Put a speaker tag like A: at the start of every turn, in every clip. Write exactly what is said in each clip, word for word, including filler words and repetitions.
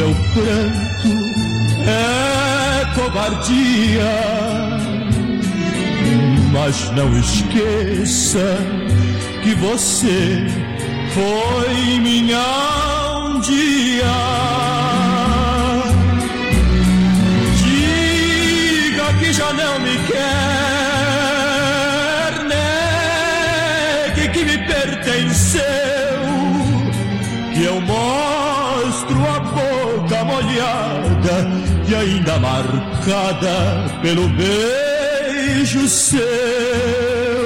A: meu pranto é covardia, mas não esqueça que você foi minha um dia. Diga que já não me quer, negue que me pertenceu, que eu mostro a boca molhada e ainda marcada pelo beijo seu.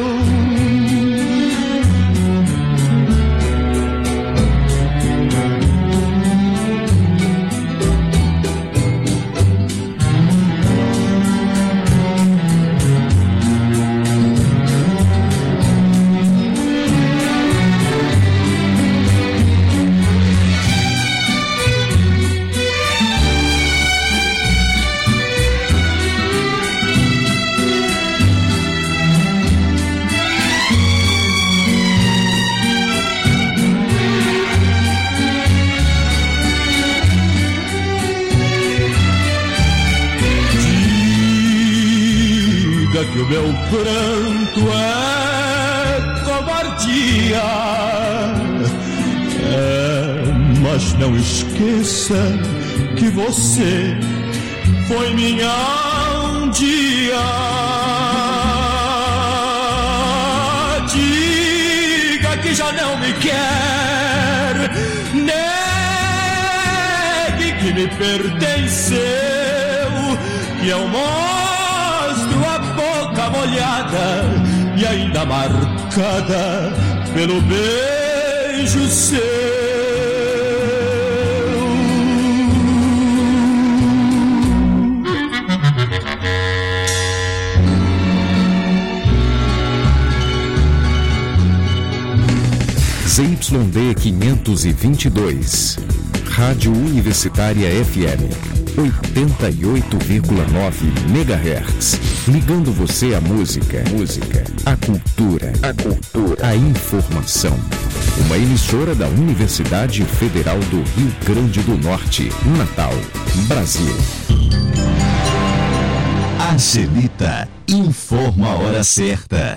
A: Que o meu pranto é covardia, é, mas não esqueça que você foi minha um dia. Diga que já não me quer, negue que me pertenceu, que eu mostro a boca molhada e ainda marcada pelo beijo seu.
B: Z Y D quinhentos e vinte e dois, Rádio Universitária F M, oitenta e oito vírgula nove megahertz, ligando você à música, música, à cultura, a cultura, à informação. Uma emissora da Universidade Federal do Rio Grande do Norte, Natal, Brasil.
C: Angelita informa a hora certa.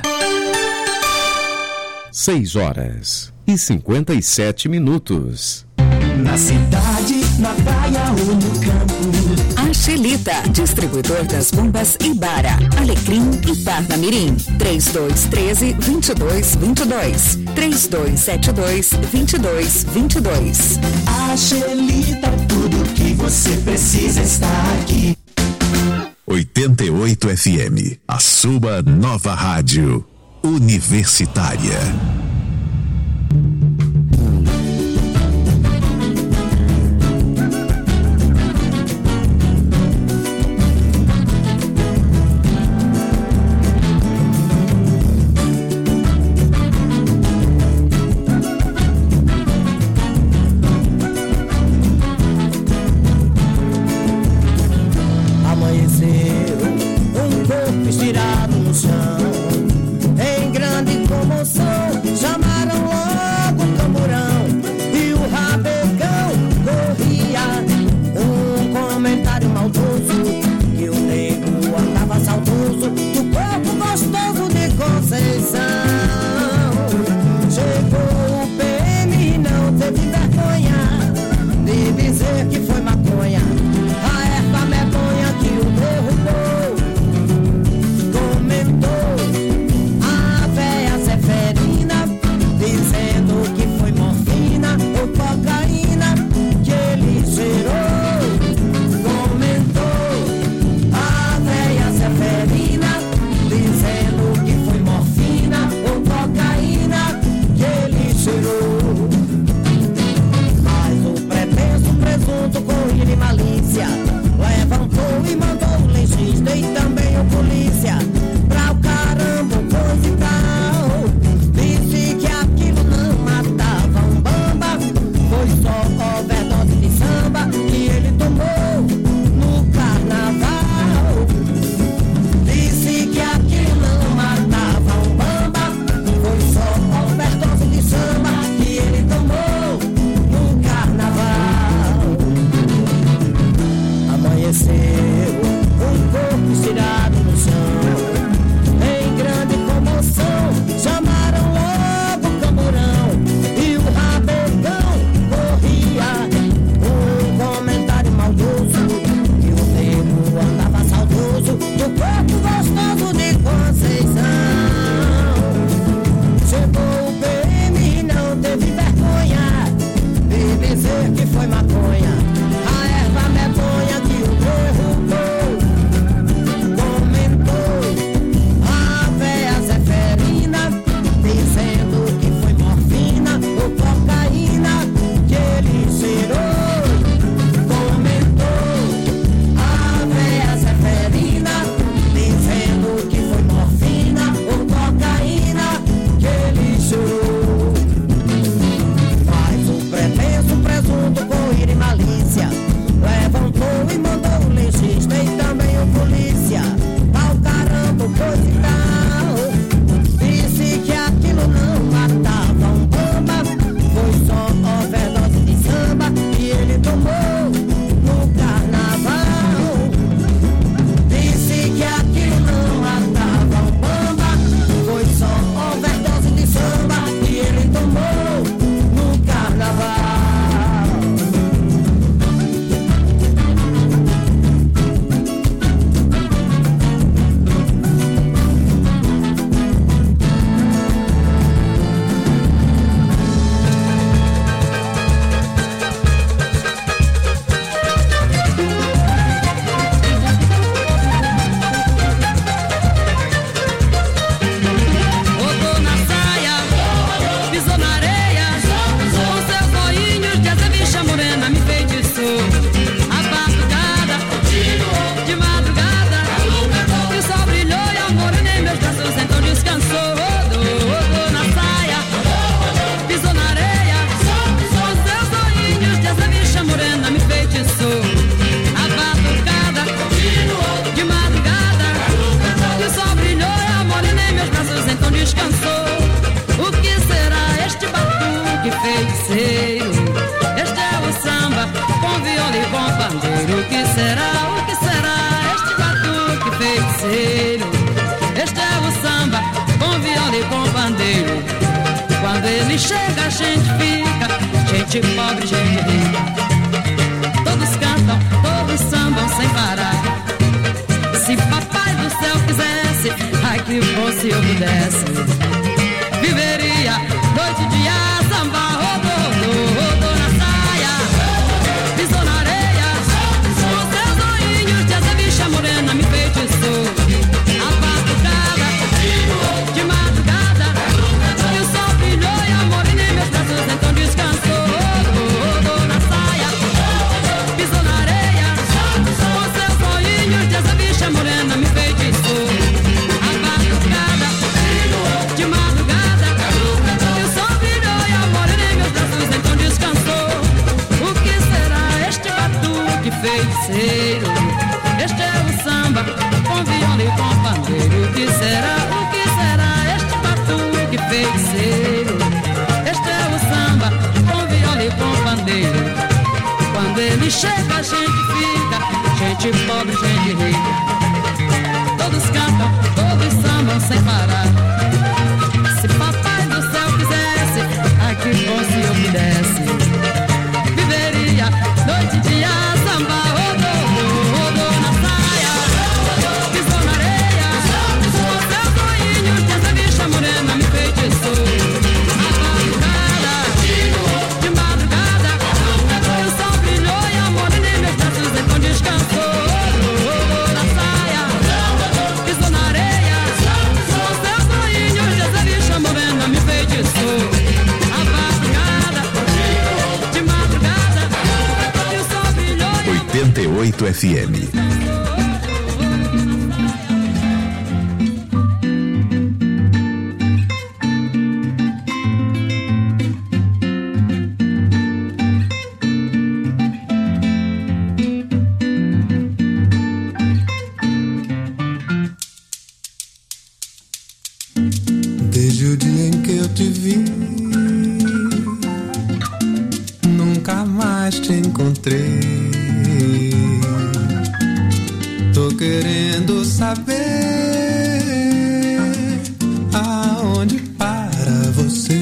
B: Seis horas e cinquenta e sete minutos.
D: Na cidade, na praia ou no campo.
E: Angelita, distribuidor das bombas Ibara, Alecrim e Parnamirim. trinta e dois, treze, vinte e dois, vinte e dois. trinta e dois, setenta e dois, vinte e dois, vinte e dois.
D: Angelita, tudo que você precisa está aqui.
C: oitenta e oito F M, a sua nova rádio universitária.
D: Estirado no chão, em grande comoção, jamais
F: dizer que foi maconha, a erva medonha que o derrubou. Comentou a véia Zeferina, dizendo que foi morfina ou cocaína que ele cheirou. Comentou a véia Zeferina, dizendo que foi morfina ou cocaína que ele cheirou. Faz o pretenso presunto com ira e malícia, levantou e mandou o legista e também o polícia ao caramba, coisa e tal. Disse que aquilo não matava um bamba, foi só overdose de samba que ele tomou no carnaval. Disse que aquilo não matava um bamba, foi só overdose de samba que ele tomou no carnaval. Rodou na saia, pisou na areia, com seus olhinhos de asa bicha morena me feitiçou. A batucada, de madrugada, e o sol brilhou e a morena em meus braços então descansou. Rodou, rodou na saia, pisou na areia, com seus olhinhos de asa bicha morena me feitiçou. A batucada, de madrugada, e o sol brilhou e a morena em meus braços então descansou. O que será este batuque feiticeiro? Este é o samba com viola e com pandeiro. O que será, o que será este batuque feiticeiro? Este é o samba com viola e com pandeiro. Quando ele chega a gente fica, gente pobre, gente rica. Todos cantam, todos sambam sem parar. Se papai do céu quisesse, ai que bom se eu pudesse, viveria noite e dia samba. Rodou, rodou, rodou na saia, pisou na areia, com seus olhinhos de asa bicha morena me feitiçou. A batucada, de madrugada, e o sol brilhou e a morena em meus braços então descansou. Rodou, rodou na saia, pisou na areia, com seus olhinhos de asa bicha morena me feitiçou. A batucada, de madrugada, e o sol brilhou e a morena em meus braços então descansou. O que será este batuque feiticeiro? Este é o samba com viola e com pandeiro. O que será, o que será este batuque feiticeiro? Este é o samba com viola e com pandeiro. Quando ele chega a gente fica, gente pobre, gente rica. Todos cantam, todos sambam sem parar. Se papai do céu quisesse, ai que bom se eu pudesse, viveria noite e dia samba. Rodou, rodou na saia, pisou na areia, com seus olhinhos de asa bicha morena me feitiçou. A batucada, de madrugada, e o sol brilhou e a morena em meus braços então descansou. Rodou na saia, pisou na areia, com seus olhinhos de asa bicha morena me feitiçou. A batucada, de madrugada, e o sol brilhou e a
C: oitenta e oito F M.
G: Desde o dia em que eu te vi, nunca mais te encontrei. Tô querendo saber aonde para você.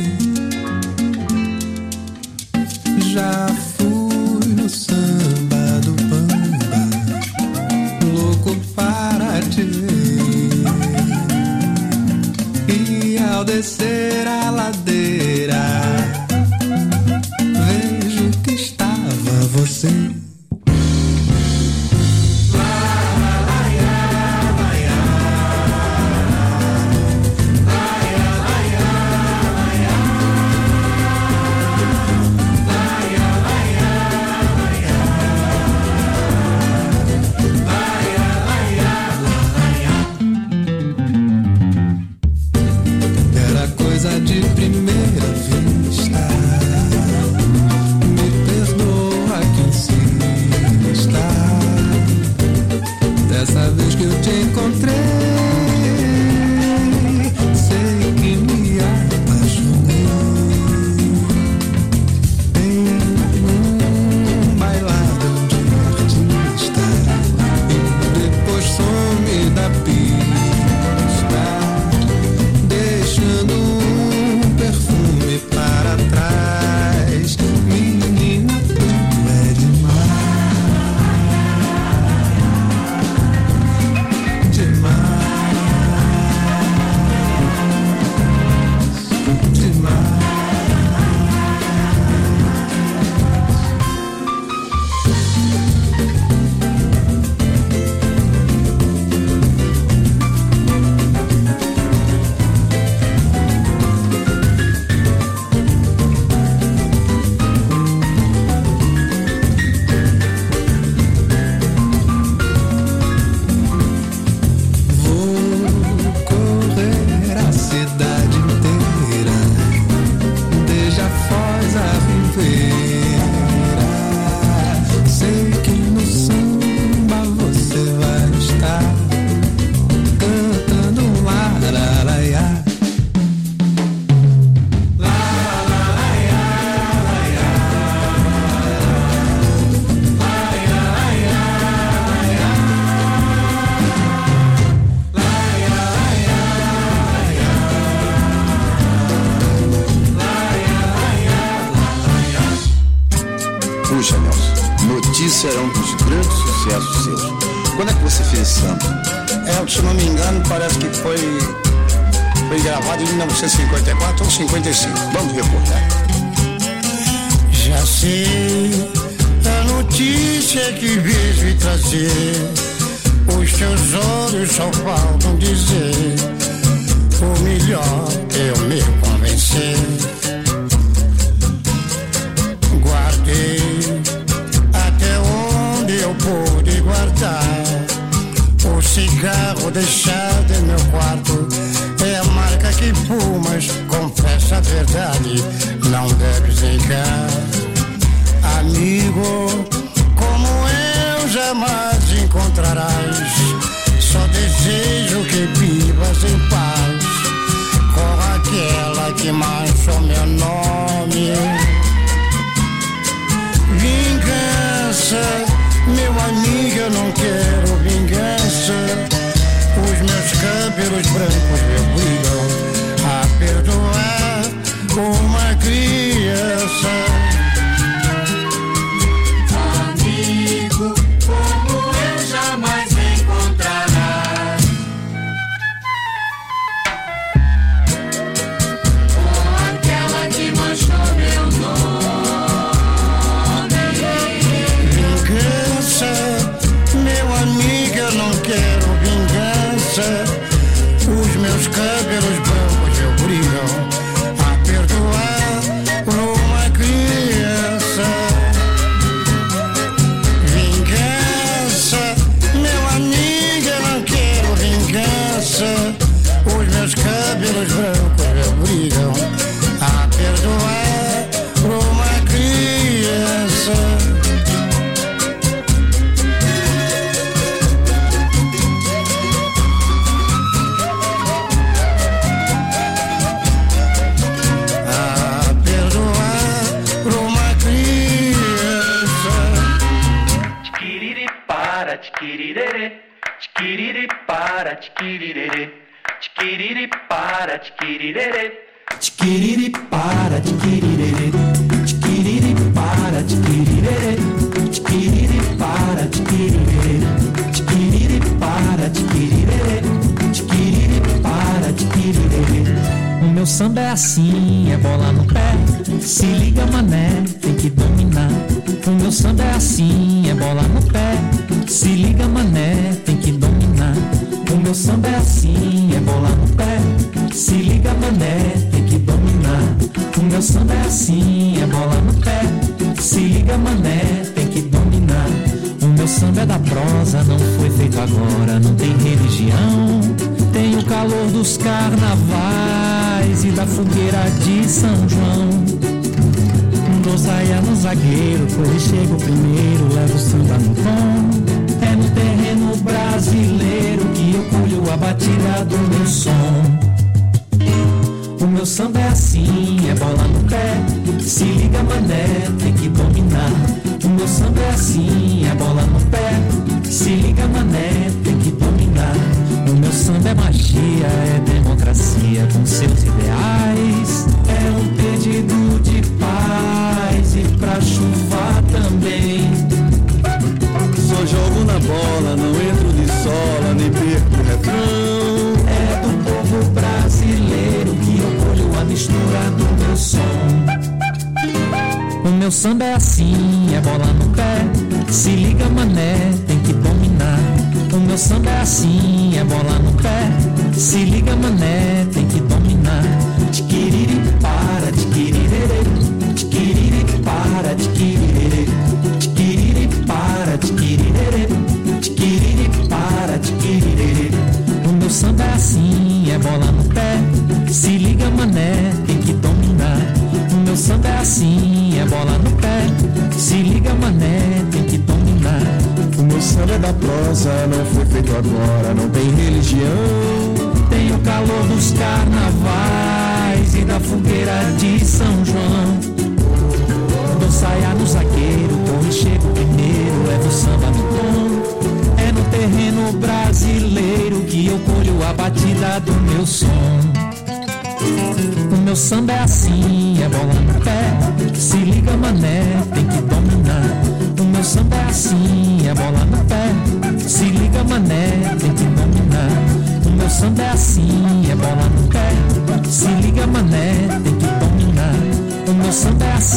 G: Já fui no samba do Bamba, louco para te ver. E ao descer a ladeira, vejo que
H: Puxa, Nelson, Notícia era um dos grandes sucessos seus. Quando é que você fez esse samba?
I: É, se não me engano, parece que foi, foi gravado em mil novecentos e cinquenta e quatro ou cinquenta e cinco.
H: Vamos recordar.
I: Já sei a notícia que vejo e trazer. Os teus olhos só faltam dizer. O melhor eu me convencer. Guardei até onde eu pude guardar. O cigarro deixado em meu quarto é a marca que fumas. Confessa a verdade, não deves negar. Amigo, como eu jamais encontrarás. Só desejo que vivas em paz com aquela que manchou meu nome. Vingança, meu amigo, eu não quero vingança. Os meus cabelos brancos me obrigam a perdoar uma criança.
D: Amigo, como eu jamais encontrarás. Com aquela que manchou meu nome.
I: Meu amigo, eu não quero vingança. Os meus cabelos brancos me obrigam a perdoar por uma criança. Vingança, meu amigo, eu não quero vingança. Os meus cabelos brancos me obrigam a perdoar por uma criança.
J: Tiquiriri, tiquiriri para, tiquiriri, tiquiriri para, tiquiriri, tiquiriri para, tiquiriri, tiquiriri para, tiquiriri, tiquiriri para, tiquiriri, tiquiriri para, tiquiriri, tiquiriri para, tiquiriri.
K: O meu samba é assim, é bola no pé. Se liga, mané, tem que dominar. O meu samba é assim, é bola no pé. Se liga, mané, tem que dominar. O meu samba é assim, é bola no pé. Se liga, mané, tem que dominar. O meu samba é assim, é bola no pé. Se liga, mané, tem que dominar. O meu samba é da prosa, não foi feito agora. Não tem religião, tem o calor dos carnavais e da fogueira de São João. Dou saia no zagueiro, corre, chego primeiro, levo o samba no tom. É no terreno brasileiro que eu colho a batida do meu som. O meu samba é assim, é bola no pé. Se liga, mané, tem que dominar. O meu samba é assim, é bola no pé. Se liga, mané, tem que dominar. O meu samba é magia, é democracia com seus ideais. É um pedido de paz e pra chuvar também.
A: Só jogo na bola, não entro de sola, nem perco o refrão.
K: É do povo brasileiro que eu colho a mistura do meu som. O meu samba é assim, é bola no pé. Se liga, mané, tem que dominar. O meu samba é assim, é bola no pé. Se liga, mané, tem que dominar. Tiquiriri para, tiquirirere, tiquiriri para, tiquirirere, tiquiriri para, tiquirirere, tiquiriri para, tiquirirere. O meu samba é assim, é bola no pé. Se liga, mané, tem que dominar. O meu samba é assim, é bola no pé. Se liga, mané, tem que dominar.
H: O meu samba é da prosa, não foi feito agora. Não tem religião,
K: tem o calor dos carnavais e da fogueira de São João. Dou saia no zagueiro, corre, chego primeiro, levo o samba no tom. É no terreno brasileiro que eu colho a batida do meu som. O meu samba é assim, é bola no pé. Se liga, mané, tem que dominar.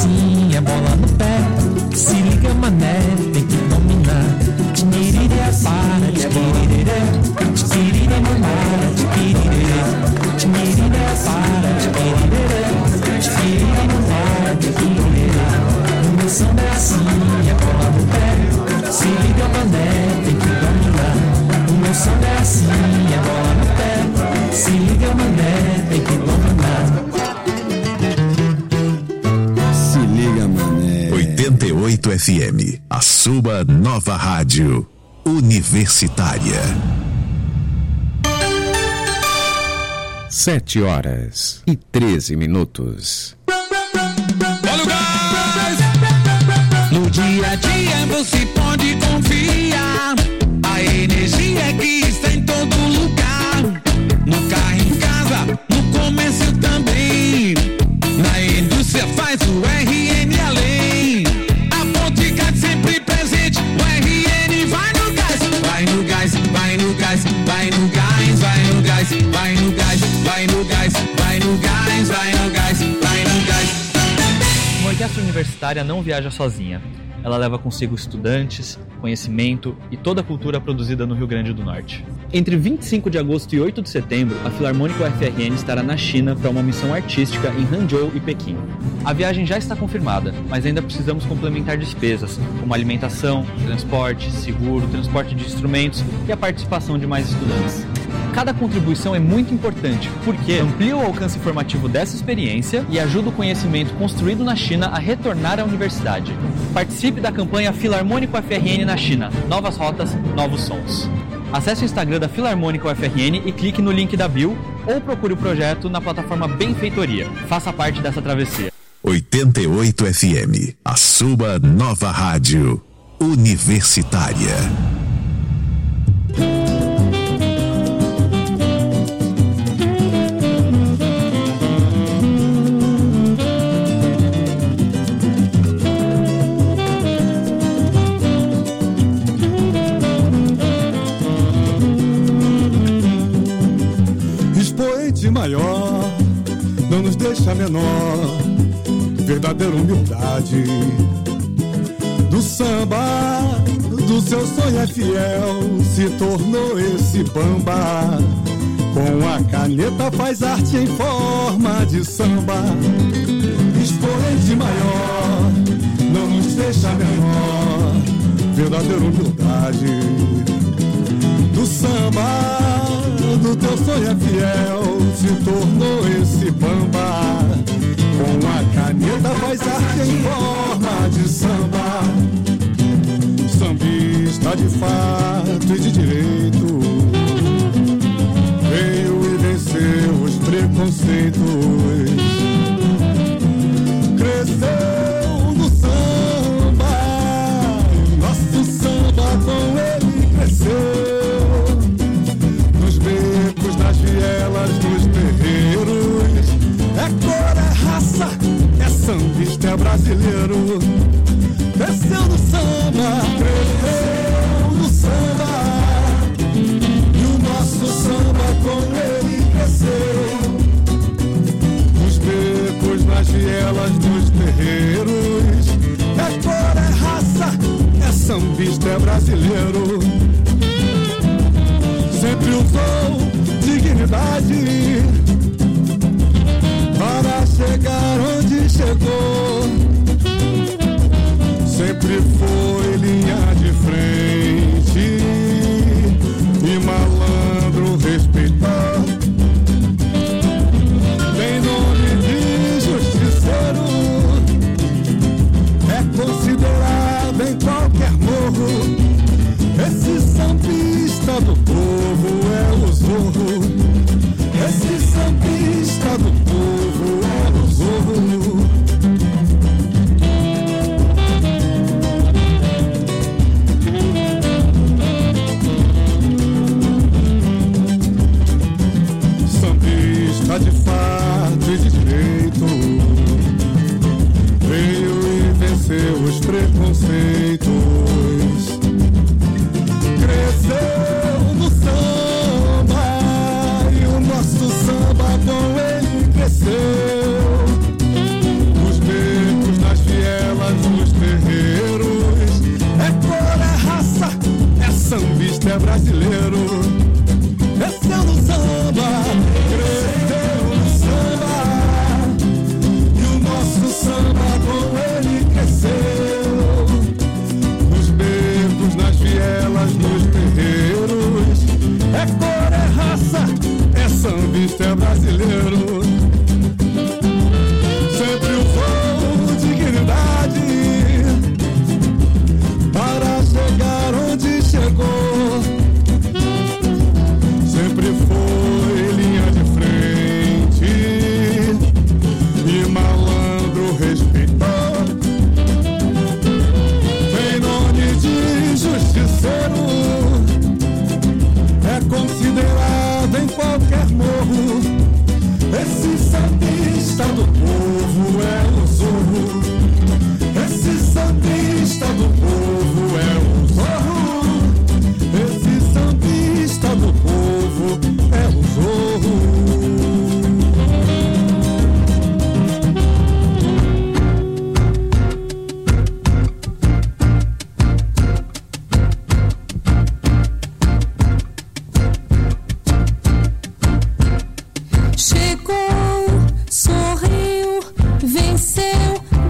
K: assim, é bola no pé. Se liga, mané, tem que dominar. Tchiriré, para, tchiriré. Tchiriré, mané, tchiriré. Tchiriré, para, tchiriré. Tchiriré, mané, tchiriré. O meu samba é assim, é bola no pé. Se liga, mané, tem que dominar. O meu samba é assim, é bola no pé. Se liga, mané, tem que dominar.
A: Se liga, mané.
C: oitenta e oito F M, a sua nova rádio universitária.
B: Sete horas e treze minutos.
L: Olha o gás! No dia a dia você pode confiar. A energia que está em todo lugar. No carro, em casa, no comércio também. Na indústria faz o R N além. A Ponticard sempre presente. O R N vai no gás. Vai no gás, vai no gás, vai no gás, vai no gás, vai no gás, vai no gás, vai no gás, vai no gás, vai no gás.
M: Uma orquestra universitária não viaja sozinha. Ela leva consigo estudantes, conhecimento e toda a cultura produzida no Rio Grande do Norte. Entre vinte e cinco de agosto e oito de setembro, a Filarmônica U F R N estará na China para uma missão artística em Hangzhou e Pequim. A viagem já está confirmada, mas ainda precisamos complementar despesas, como alimentação, transporte, seguro, transporte de instrumentos e a participação de mais estudantes. Cada contribuição é muito importante, porque amplia o alcance formativo dessa experiência e ajuda o conhecimento construído na China a retornar à universidade. Participe da campanha Filarmônica U F R N na China. Novas rotas, novos sons. Acesse o Instagram da Filarmônica U F R N e clique no link da bio ou procure o projeto na plataforma Benfeitoria. Faça parte dessa travessia.
C: oitenta e oito F M, a sua nova rádio universitária.
A: Expoente maior, não nos deixa menor, verdadeira humildade. Do samba, do seu sonho é fiel, se tornou esse bamba. Com a caneta faz arte em forma de samba. Expoente maior, não nos deixa menor, verdadeira humildade. Do samba, do teu sonho é fiel, se tornou esse bamba. Com a caneta faz arte em forma de samba. Sambista de fato e de direito, veio e venceu os preconceitos. Cresceu no samba, e nosso samba com ele cresceu. Nos becos, nas vielas, nos terreiros, é cor, é raça, é sambista, é brasileiro. Cresceu no samba, cresceu no samba, e o nosso samba com ele cresceu. Nos becos, nas vielas, nos terreiros, é cor, é raça, é sambista, é brasileiro. Sempre usou dignidade para chegar onde chegou. Sempre foi linha de frente e malandro respeitou. Tem nome de justiceiro, é considerado em qualquer morro. Esse sambista do povo é o zorro. Esse sambista do povo é o zorro. Sambista de fato e de direito, veio e venceu os preconceitos. Cresceu no samba, e o nosso samba com ele cresceu. Nos becos, nas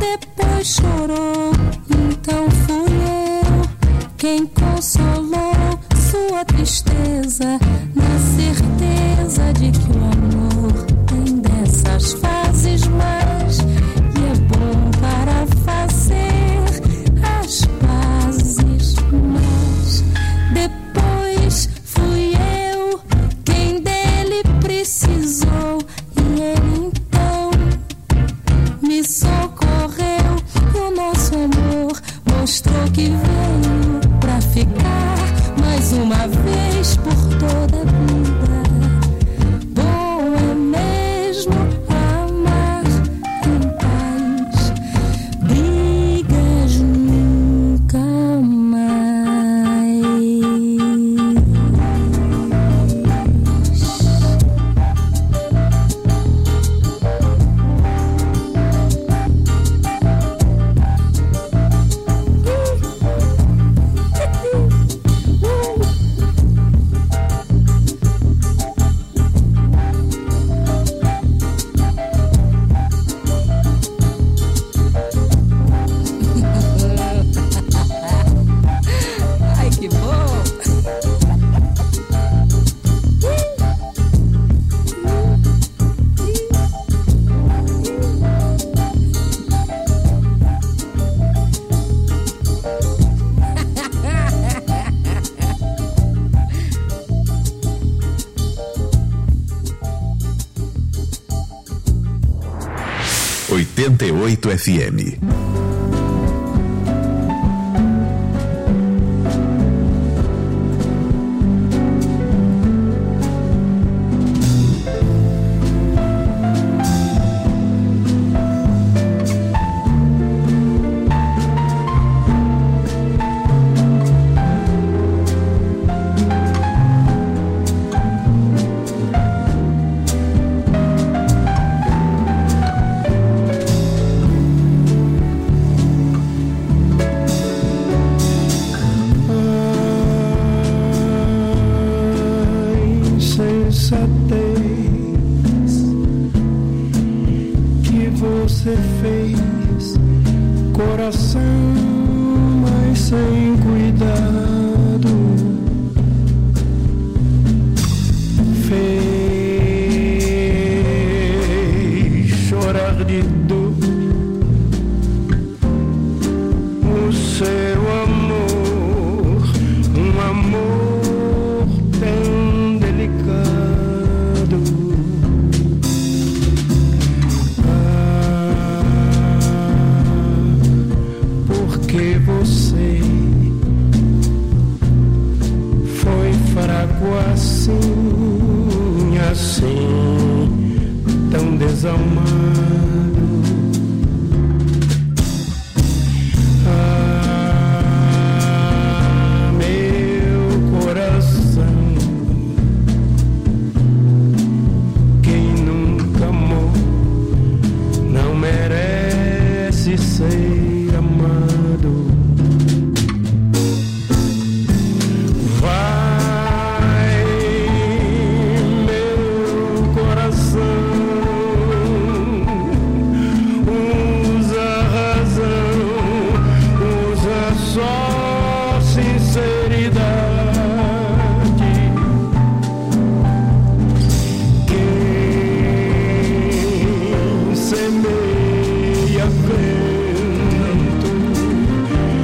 N: depois chorou. Então fui eu quem consolou sua tristeza, na certeza de que o amor tem dessas fases mais, e é bom para fazer as pazes. Mas depois fui eu quem dele precisou, e ele então me socorreu. E o nosso amor mostrou que veio pra ficar mais uma vez por toda a vida. Bom é mesmo amar em paz, brigas nunca mais. Ai, que bom!
C: oitenta e oito F M.
O: Que você fez, coração, mas sem cuidado, fez chorar de dor o seu amor, um amor tão delicado. Que você foi fraco assim, assim, tão desalmado. Ah, meu coração, quem nunca amou não merece ser amado. Vai, meu coração, usa a razão, usa só sinceridade. Quem semeia vento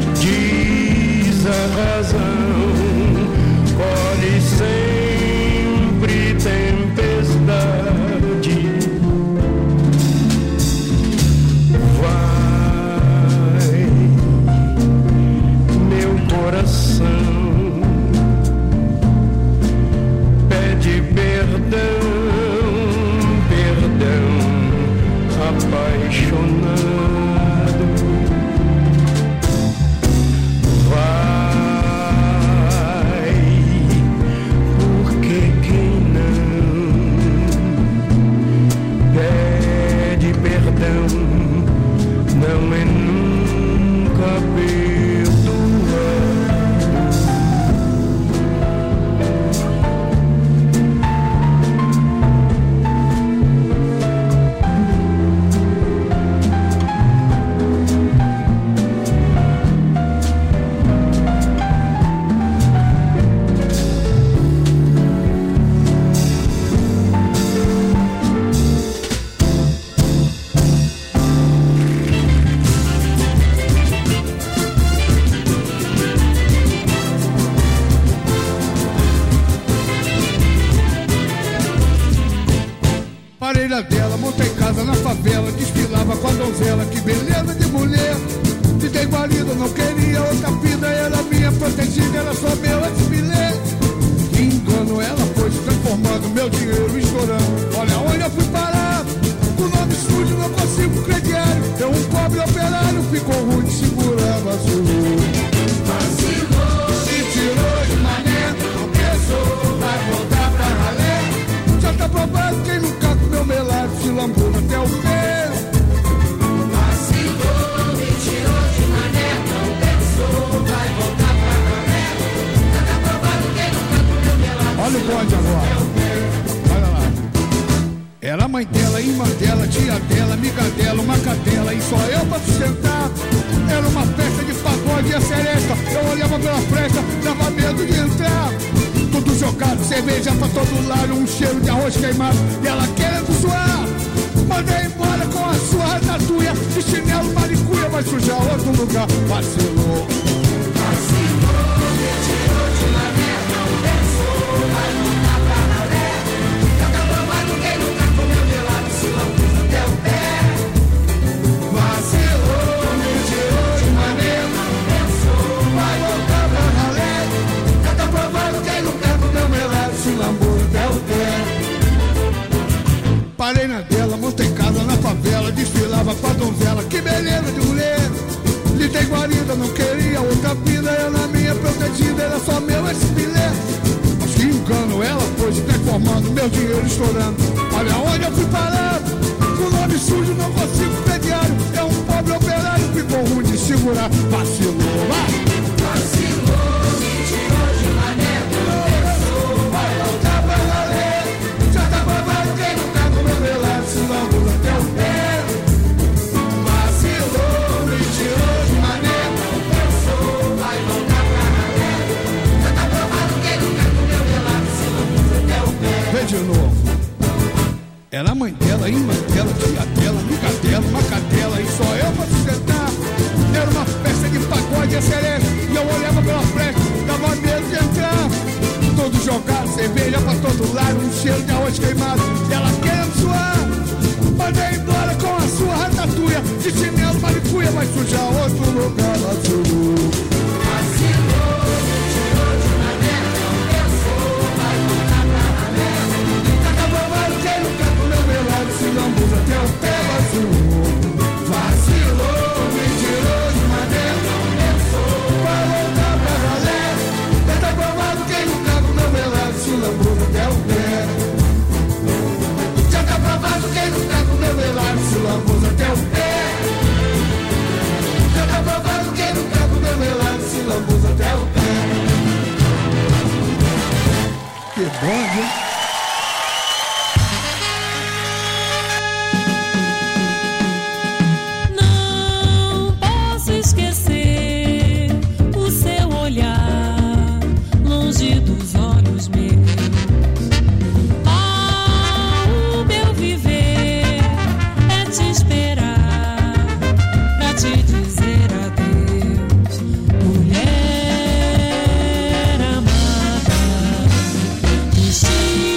P: rude, segura, vacilou. Vacilou, se tirou de mané, não pensou, vai voltar pra ralé. Já tá provado, quem nunca comeu melado se lambou até o pé. Vacilou, me tirou de mané, não pensou, vai voltar pra ralé. Já tá provado, quem nunca comeu melado. Olha o bonde agora. Olha lá. Era a mãe dela, irmã dela, tia dela, amiga dela, uma cadela e só eu pra sustentar. Era uma festa de pagode e a seresta. Eu olhava pela fresta, dava medo de entrar. Tudo jogado, cerveja pra todo lado, um cheiro de arroz queimado e ela querendo suar. Mandei embora com a sua ratatouille, de chinelo maricuia, vai sujar outro lugar. Vacilou. Vacilou, me tirou de mané, não pensou, vai voltar pra ralé. Já tá provado quem nunca comeu gelado, se lambuz até o pé. Vacilou, me tirou de mané, não pensou, vai voltar pra ralé. Já tá provado quem nunca comeu gelado, se lambuz até o pé. Parei na dela, montei casa na favela, desfilava com a donzela, que beleza de mulher. Lhe dei guarida, não queria outra vida, eu na minha protegida, era só meu esse bilhete. Mas que engano, ela foi se transformando, meu dinheiro estourando. Olha onde eu fui parar, com nome sujo não consigo pediário. É um pobre operário, ficou ruim de segurar. Vacilou, vai! Vacilou, me tirou de mané, não pensou, vai voltar pra valer. Já tá provado quem nunca comeu velado, se lambuz até o pé. Vacilou, me tirou de mané, não pensou, vai voltar pra valer. Já tá provado quem nunca comeu velado, se lambuz até o pé. Vê de novo. Era a mãe dela, irmã dela, tia dela, amiga dela, uma cadela e só eu pra sustentar. Era uma festa de pagode e seresta e eu olhava pela frente, dava medo de entrar. Todo jogado, cerveja pra todo lado, um cheiro de arroz queimado e ela querendo suar. Mandei embora com a sua ratatouille, de chinelo maricuia, vai sujar outro lugar. Vacilou. Vacilou, me tirou de mané, não pensou, vai voltar pra ralé. Já tá provado quem nunca comeu melado, se lambuz até o pé. Vacilou. Vacilou, me tirou de mané, não pensou, vai voltar pra ralé. Já tá provado quem nunca comeu melado, se lambuz até o pé. Já tá provado quem nunca comeu melado, se lambuz até o pé. Já tá provado quem nunca comeu melado, se lambuz até o pé. Que bom, viu?
N: Não posso esquecer o seu olhar longe dos olhos meus. Ah, o meu viver é te esperar pra te dizer adeus, mulher amada. Destino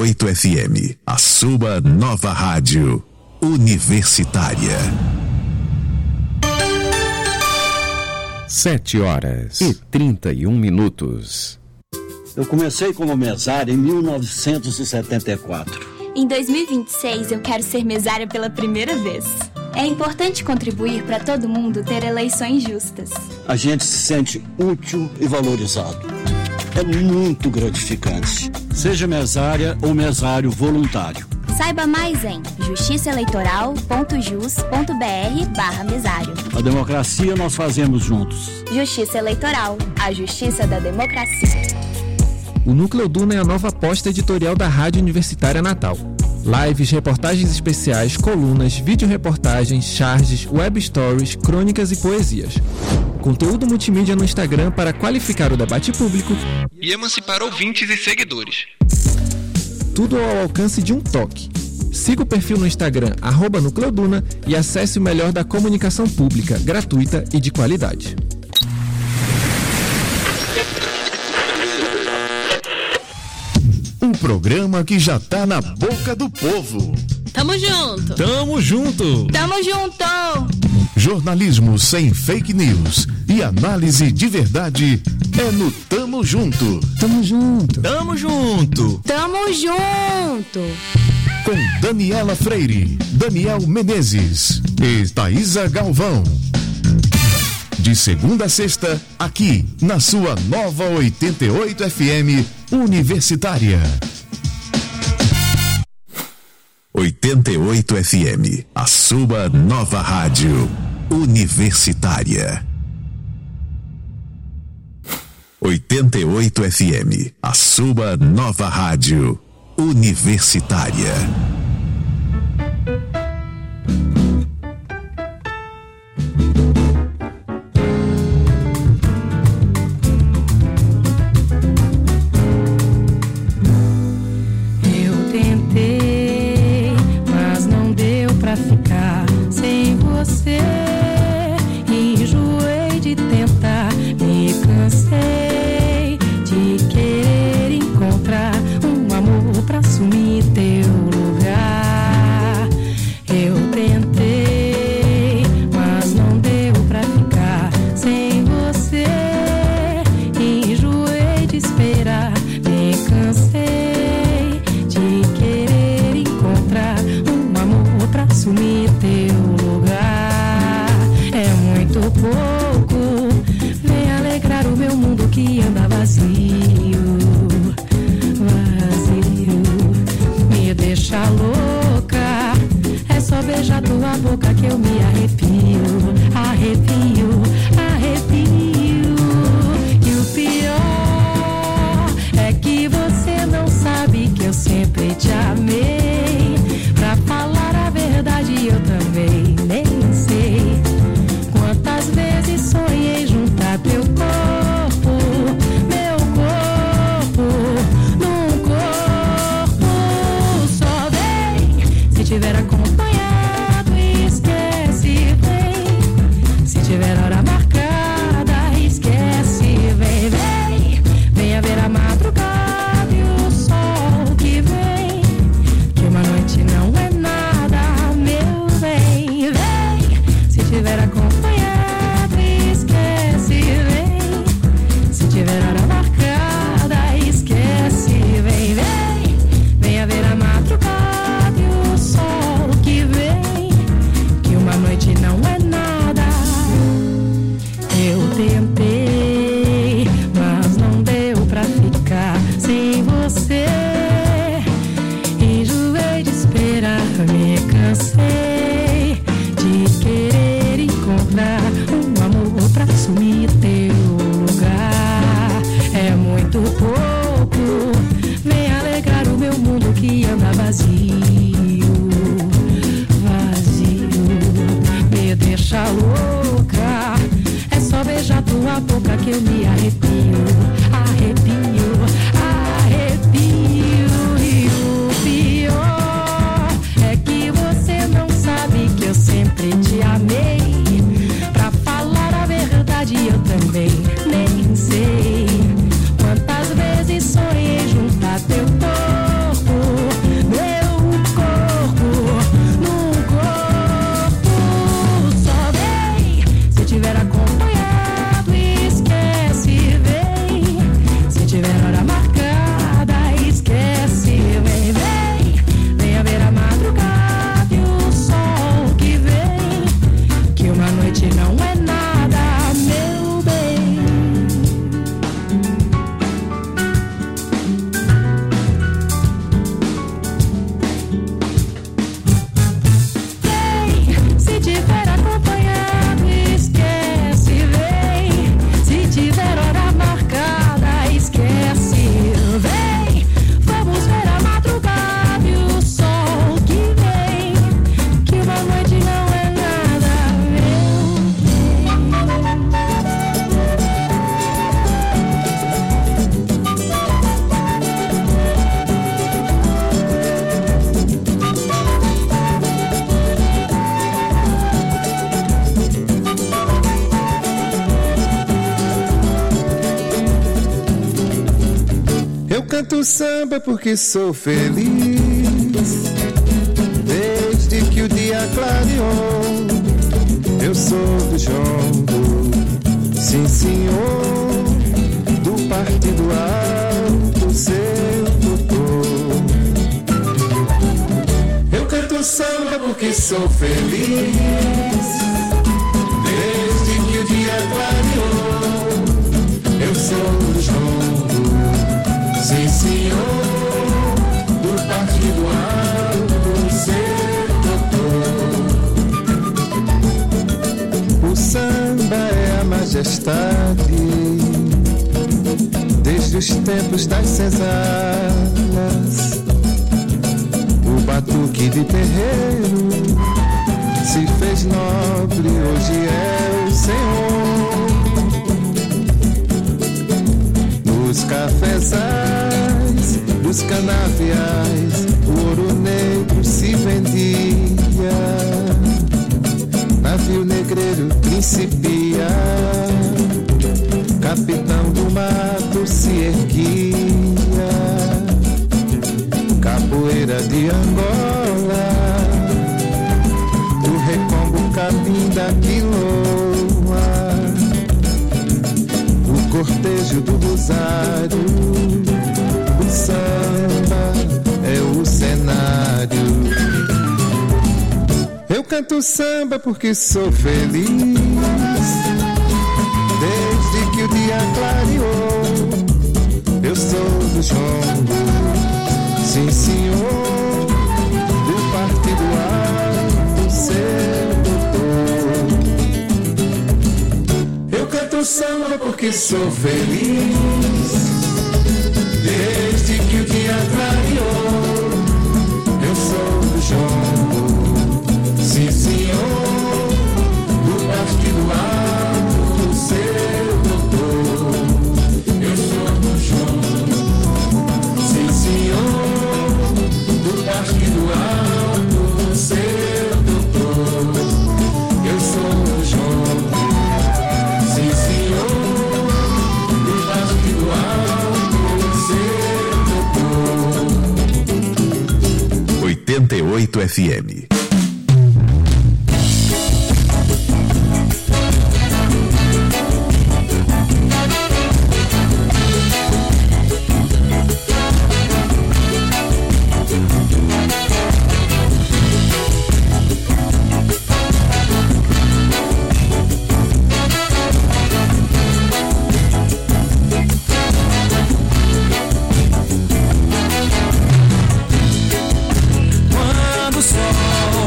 C: oito F M, a sua nova rádio universitária.
B: Sete horas e trinta e um minutos.
Q: Eu comecei como mesário em mil novecentos e setenta e quatro.
R: Em dois mil e vinte e seis, eu quero ser mesária pela primeira vez. É importante contribuir para todo mundo ter eleições justas.
Q: A gente se sente útil e valorizado. É muito gratificante. Seja mesária ou mesário voluntário.
R: Saiba mais em justiçaeleitoral.jus.br barra mesário.
Q: A democracia nós fazemos juntos.
R: Justiça Eleitoral, a justiça da democracia.
S: O Núcleo Duna é a nova aposta editorial da Rádio Universitária Natal. Lives, reportagens especiais, colunas, vídeo-reportagens, charges, web stories, crônicas e poesias. Conteúdo multimídia no Instagram para qualificar o debate público
T: e emancipar ouvintes e seguidores.
S: Tudo ao alcance de um toque. Siga o perfil no Instagram, arroba Nucleoduna, e acesse o melhor da comunicação pública, gratuita e de qualidade.
C: Um programa que já tá na boca do povo.
U: Tamo junto.
S: Tamo junto.
U: Tamo junto.
C: Jornalismo sem fake news e análise de verdade é no Tamo Junto.
S: Tamo junto. Tamo junto.
U: Tamo junto.
C: Com Daniela Freire, Daniel Menezes e Thaisa Galvão. De segunda a sexta, aqui na sua nova oitenta e oito F M Universitária. oitenta e oito F M, a sua nova rádio universitária. oitenta e oito F M, a sua nova rádio universitária.
V: Quantas vezes sonhei juntar teu corpo
E: canto samba porque sou feliz, desde que o dia clareou. Eu sou do jongo, sim senhor, do partido alto, seu doutor. Eu canto samba porque sou feliz, desde que o dia clareou. Eu sou do jongo, sim senhor, do partido alto, seu doutor. O samba é a majestade, desde os tempos das senzalas. O batuque de terreiro se fez nobre, hoje é o senhor. Nos cafezais, dos canaviais, o ouro negro se vendia. Navio negreiro principia, capitão do mato se erguia. Capoeira de Angola, o recombo capim da quiloa, o cortejo do rosário, o samba é o cenário. Eu canto samba porque sou feliz, desde que o dia clareou. Eu sou do jongo, sim senhor, do partido alto, seu doutor. Eu canto samba porque sou feliz, desde que o dia clareou. Eu sou do jongo, sim senhor, do partido alto, seu doutor. Eu sou do jongo, sim senhor, do partido alto, seu doutor. Eu sou do jongo, sim senhor, do partido alto, seu doutor.
C: oitenta e oito F M.
O: Quando o sol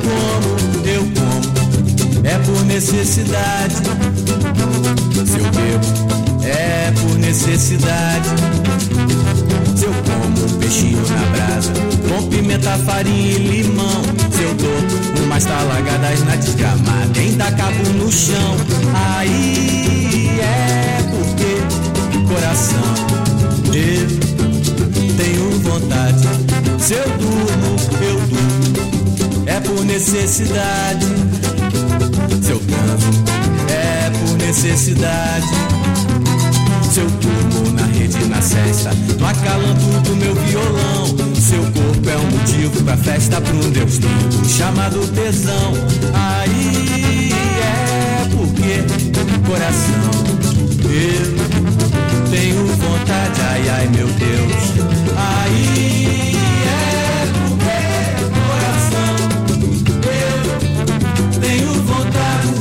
A: como, eu como, é por necessidade. Se eu bebo, é por necessidade. Se eu como um peixinho na brasa, com pimenta, farinha e limão. Se eu dou umas talagadas na desgramada, ainda cabo no chão. Aí é porque coração, eu tenho vontade. Se eu durmo, eu durmo, é por necessidade. Se eu canso, é por necessidade. Se eu durmo na rede, na cesta, no acalanto do meu violão. Seu corpo é um motivo pra festa, pra um Deus lindo chamado tesão. Aí é porque coração, eu tenho vontade. Ai, ai, meu Deus. Aí é porque coração, eu tenho vontade.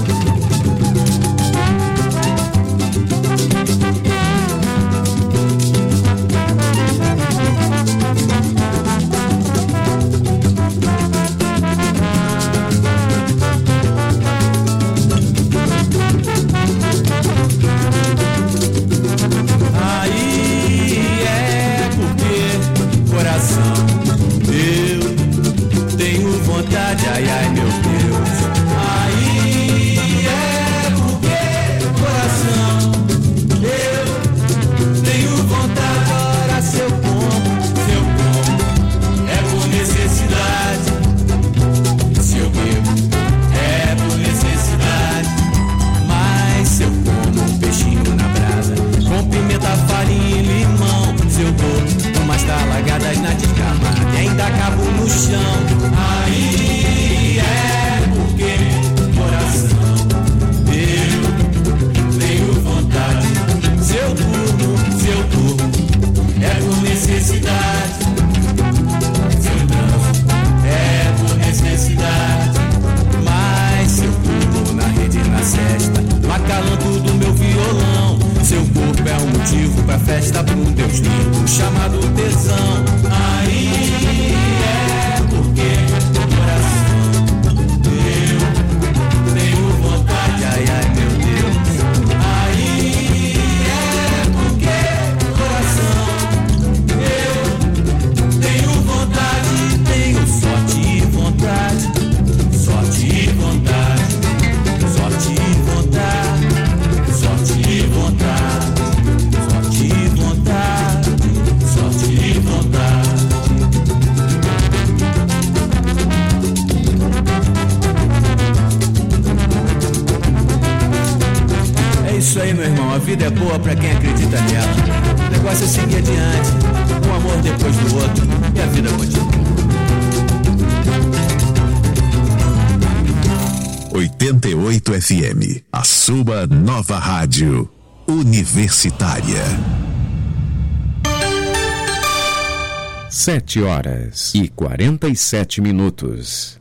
A: Ai, ai, meu Deus. Aí é porque coração, eu tenho vontade. Agora se eu como, se eu como, é por necessidade. Se eu bebo, é por necessidade. Mas se eu como um peixinho na brasa, com pimenta, farinha e limão. Se eu dou umas talagadas na desgramada, ainda acabo no chão. Aí é porque coração, eu tenho vontade. Se eu durmo, se eu durmo, é por necessidade. Se eu danço, é por necessidade. Mas se eu durmo na rede, na cesta, no acalanto do meu violão. Seu corpo é um motivo pra festa, pra um Deus lindo chamado tesão. Aí é porque coração, eu tenho vontade. Ai, ai, meu Deus. Aí é porque coração, eu tenho vontade. Tenho sorte e vontade, sorte e vontade, sorte e vontade, sorte e vontade, sorte e vontade, sorte e vontade. É isso aí, meu irmão, a vida é boa pra quem acredita nela. O negócio é seguir adiante, um amor depois do outro, e a vida continua.
C: oitenta e oito F M, a sua nova rádio universitária.
B: Sete horas e quarenta e sete minutos.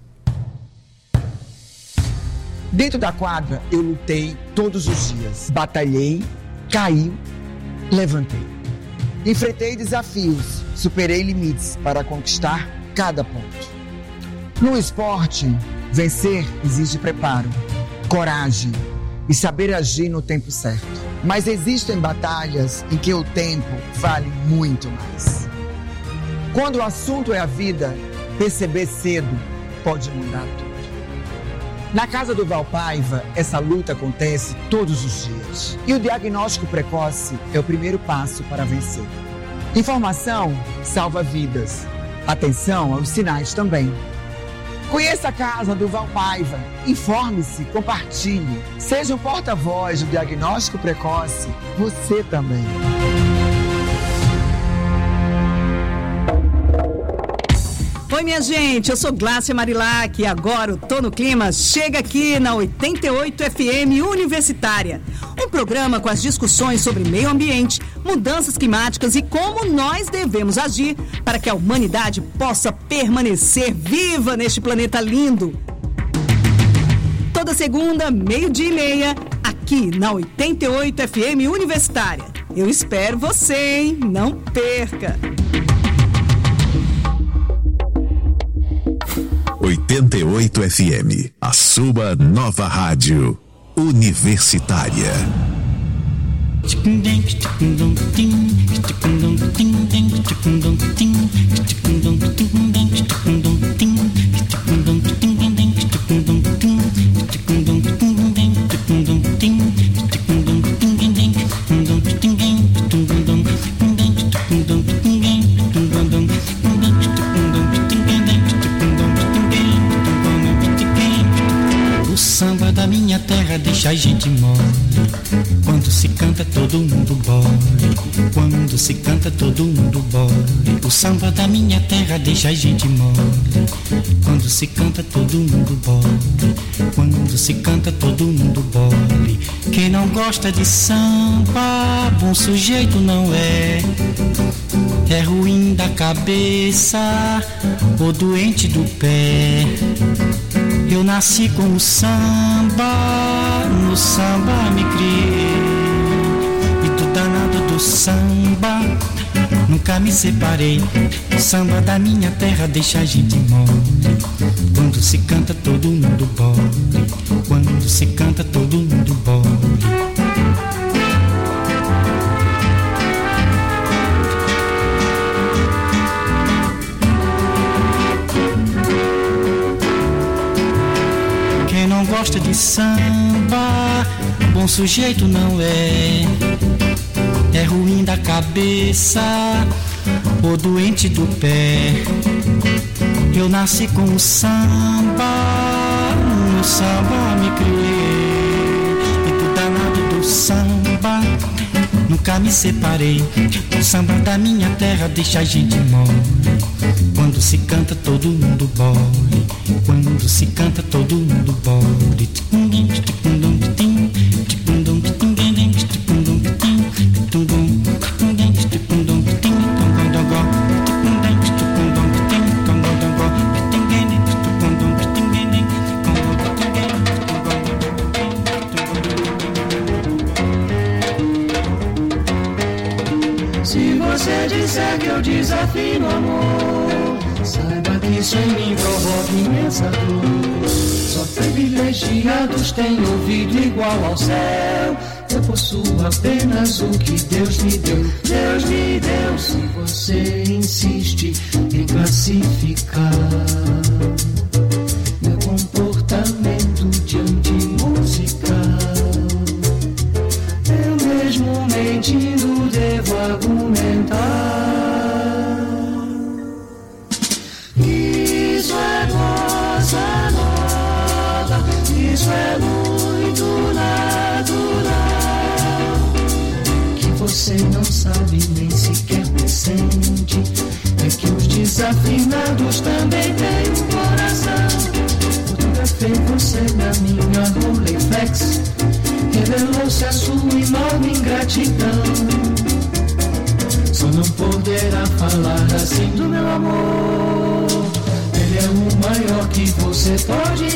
F: Dentro da quadra, eu lutei todos os dias. Batalhei, caí, levantei. Enfrentei desafios, superei limites para conquistar cada ponto. No esporte, vencer exige preparo, coragem e saber agir no tempo certo. Mas existem batalhas em que o tempo vale muito mais. Quando o assunto é a vida, perceber cedo pode mudar tudo. Na casa do Valpaiva, essa luta acontece todos os dias. E o diagnóstico precoce é o primeiro passo para vencer. Informação salva vidas. Atenção aos sinais também. Conheça a casa do Valpaiva, informe-se, compartilhe. Seja um porta-voz do diagnóstico precoce, você também.
V: Oi, minha gente, eu sou Glácia Marilac e agora o Tô no Clima chega aqui na oitenta e oito F M Universitária. Um programa com as discussões sobre meio ambiente, mudanças climáticas e como nós devemos agir para que a humanidade possa permanecer viva neste planeta lindo. Toda segunda, meio-dia e meia, aqui na oitenta e oito F M Universitária. Eu espero você, hein? Não perca!
C: oitenta e oito F M, a sua nova rádio universitária.
D: O samba da minha terra deixa a gente mole. Quando se canta todo mundo bole. Quando se canta todo mundo bole. O samba da minha terra deixa a gente mole. Quando se canta todo mundo bole. Quando se canta todo mundo bole. Quem não gosta de samba, bom sujeito não é. É ruim da cabeça ou doente do pé. Eu nasci com o samba, no samba me criei. E do danado do samba, nunca me separei. O samba da minha terra deixa a gente mole. Quando se canta todo mundo bole. Quando se canta todo mundo bole. Gosta de samba, bom sujeito não é. É ruim da cabeça ou doente do pé. Eu nasci com o samba, no samba me criei. E do danado do samba, nunca me separei. O samba da minha terra deixa a gente mole. Quando se canta todo mundo bole. Quando se canta todo mundo bole.
A: Se você disser que eu desafio no amor, saiba que isso em mim provoca imensa dor. Só privilegiados têm ouvido igual ao céu. Eu possuo apenas o que Deus me deu. Deus me deu. Se você insiste em classificar meu comportamento diante musical, eu mesmo mentindo devo argumentar. Isso é coisa nova, isso é muito natural, que você não sabe nem sequer presente. É que os desafinados também têm um coração. Fotografei você na minha Rolleiflex, revelou-se a sua enorme ingratidão. Só não poderá falar assim do meu amor. Ele é o maior que você pode